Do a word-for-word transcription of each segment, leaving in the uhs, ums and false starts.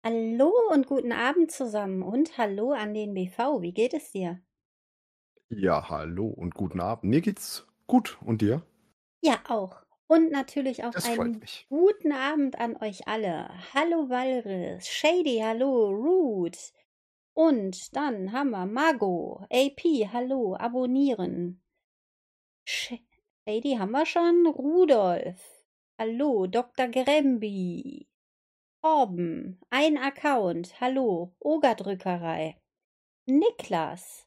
Hallo und guten Abend zusammen und hallo an den B V. Wie geht es dir? Ja, hallo und guten Abend. Mir geht's gut. Und dir? Ja, auch. Und natürlich auch Das freut einen mich. guten Abend an euch alle. Hallo Walris, Shady, hallo, Root. Und dann haben wir Mago, A P, hallo, abonnieren. Sh Shady haben wir schon, Rudolf, hallo, Doktor Grembi, Torben, ein Account, hallo, Ogerdrückerei, Niklas.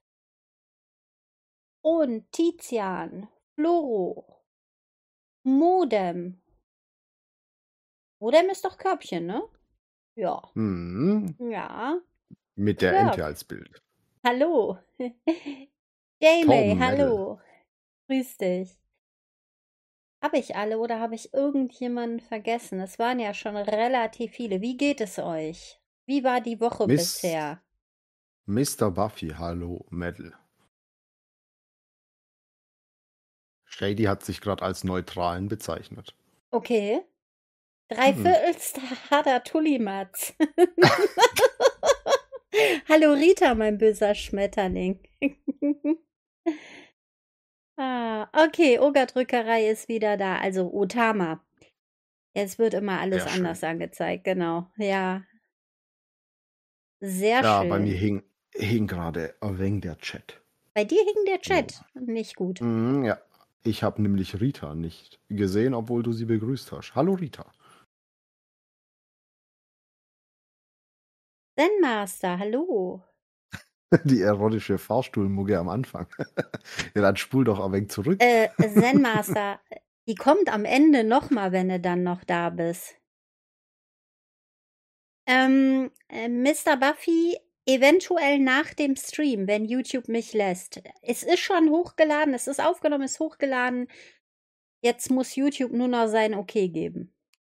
Und Tizian, Floro, Modem. Modem ist doch Körbchen, ne? Ja. Mhm. Ja. Mit der Ente Kirk, als Bild. hallo. Jamie, Torben Medal. hallo. Grüß dich. Habe ich alle oder habe ich irgendjemanden vergessen? Es waren ja schon relativ viele. Wie geht es euch? Wie war die Woche Miss, bisher? Mister Buffy, hallo Medal. Shady hat sich gerade als Neutralen bezeichnet. Okay. Hm. Dreiviertelstar der Tullimatz. Hallo Rita, mein böser Schmetterling. Ah, okay, Ogerdrückerei ist wieder da, also Otama. Jetzt wird immer alles Sehr anders schön. angezeigt, genau. Ja, sehr Ja, bei mir schön. hing, hing gerade ein wenig der Chat. Bei dir hing der So. Chat. Nicht gut. Mhm, ja. Ich habe nämlich Rita nicht gesehen, obwohl du sie begrüßt hast. Hallo Rita. Zen Master, hallo. Die erotische Fahrstuhlmugge am Anfang. Ja, dann spul doch ein wenig zurück. Äh, Zen Master, die kommt am Ende nochmal, wenn du dann noch da bist. Ähm, äh, Mister Buffy, eventuell nach dem Stream, wenn YouTube mich lässt. Es ist schon hochgeladen, es ist aufgenommen, es ist hochgeladen. Jetzt muss YouTube nur noch sein Okay geben.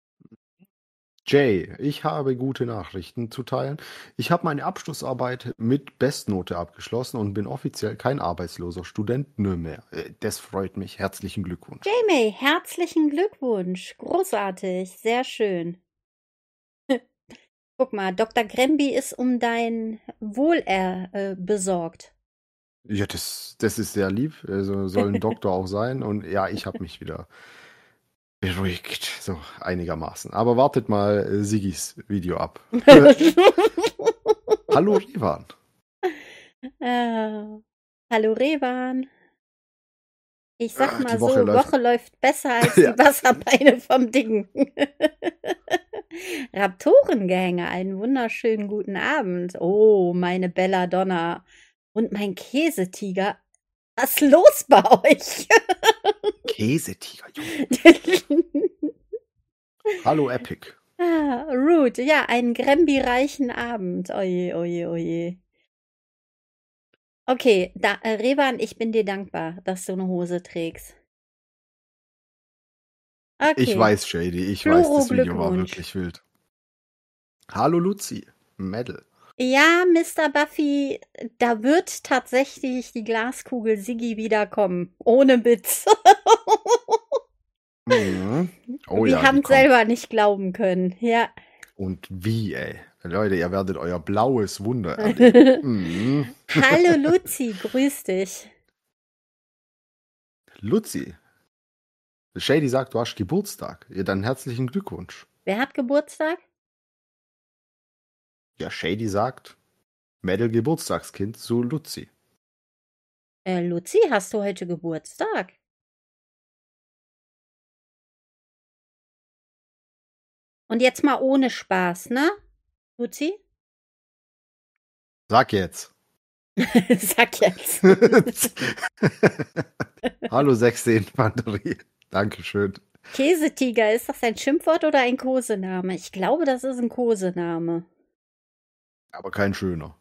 Jay, ich habe gute Nachrichten zu teilen. Ich habe meine Abschlussarbeit mit Bestnote abgeschlossen und bin offiziell kein arbeitsloser Student mehr. Äh, Das freut mich. Herzlichen Glückwunsch. Jamie, herzlichen Glückwunsch. Großartig, sehr schön. Guck mal, Doktor Gremby ist um dein Wohl er, äh, besorgt. Ja, das, das ist sehr lieb. Also soll ein Doktor auch sein. Und ja, ich habe mich wieder beruhigt, so einigermaßen. Aber wartet mal äh, Sigis Video ab. Hallo Rivan. Ah, hallo Revan. Ich sag Ah, mal Die Woche so, läuft. Woche läuft besser als Ja. die Wasserbeine vom Ding. Raptorengehänge, einen wunderschönen guten Abend. Oh, meine Belladonna und mein Käsetiger. Was ist los bei euch? Käsetiger, Junge. Hallo Epic. Ah, Root, ja, einen Grembi-reichen Abend. Oje, oje, oje. Okay, da, äh, Revan, ich bin dir dankbar, dass du eine Hose trägst. Ich Okay, weiß, Shady, ich weiß, Floro das Video war Glückwunsch. wirklich wild. Hallo Luzi, Medal. Ja, Mister Buffy, da wird tatsächlich die Glaskugel Siggi wiederkommen. Ohne Witz. Mhm. Oh Wir ja, die haben es kommt. selber nicht glauben können. Ja. Und wie, ey? Leute, ihr werdet euer blaues Wunder erleben. Mhm. Hallo Luzi, grüß dich. Luzi, Shady sagt, du hast Geburtstag. Ja, dann herzlichen Glückwunsch. Wer hat Geburtstag? Ja, Shady sagt, Medal Geburtstagskind zu Luzi. Äh, Luzi, hast du heute Geburtstag? Und jetzt mal ohne Spaß, ne? Luzi? Sag jetzt. Sag jetzt. Hallo sechste Infanterie. Dankeschön. Käsetiger, ist das ein Schimpfwort oder ein Kosename? Ich glaube, das ist ein Kosename. Aber kein schöner.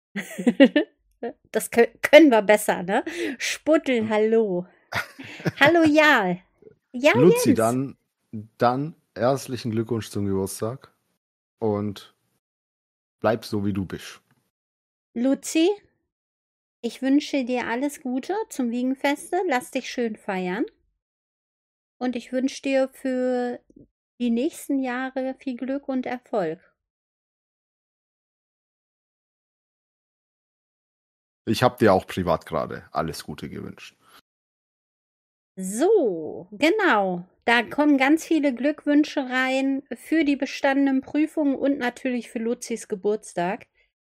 Das kö können wir besser, ne? Sputtel, hallo. Hallo, Jarl. Ja, Luzi, Jens. dann, dann herzlichen Glückwunsch zum Geburtstag und bleib so, wie du bist. Luzi, ich wünsche dir alles Gute zum Wiegenfeste. Lass dich schön feiern. Und ich wünsche dir für die nächsten Jahre viel Glück und Erfolg. Ich habe dir auch privat gerade alles Gute gewünscht. So, genau. Da kommen ganz viele Glückwünsche rein für die bestandenen Prüfungen und natürlich für Luzis Geburtstag.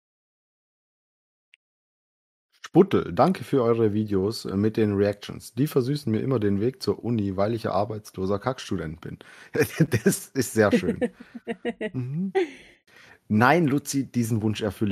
Sputtel, danke für eure Videos äh, mit den Reactions. Die versüßen mir immer den Weg zur Uni, weil ich ja arbeitsloser Kackstudent bin. Das ist sehr schön. Mhm. Nein, Luzi, diesen Wunsch erfülle